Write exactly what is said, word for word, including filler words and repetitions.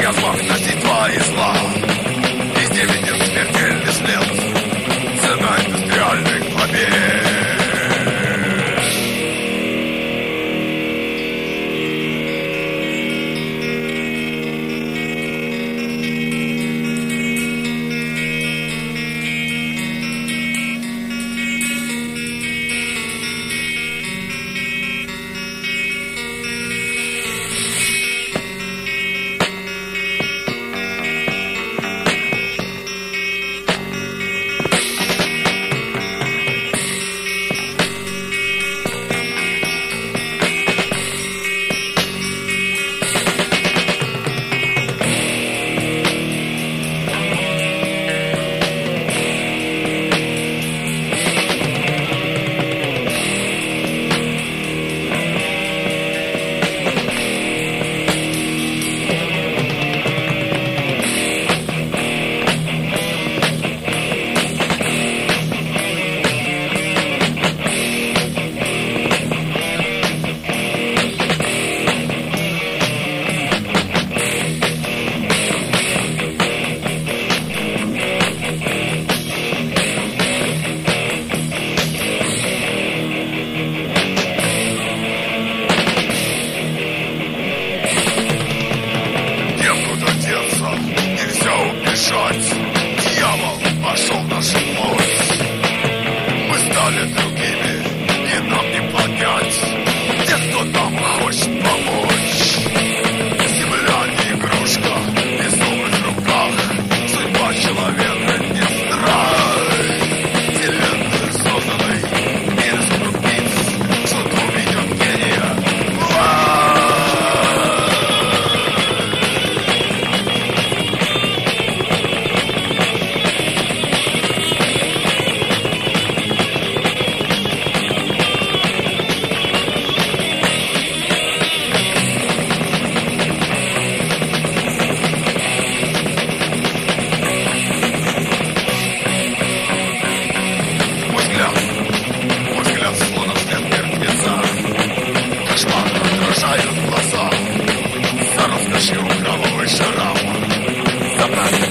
язвах насильства и зла. Везде виден смертельный след, цена индустриальных побед. Дьявол пошел в нашу плоть. Мы стали другими, и нам не понять тех, кто нам хочет помочь. Земля не игрушка, безумный в руках. Судьба человека не страх. Вселенную созданной мир из крупиц, суд уведет гения. Глаза, за роскошью кровавой шарама, забрать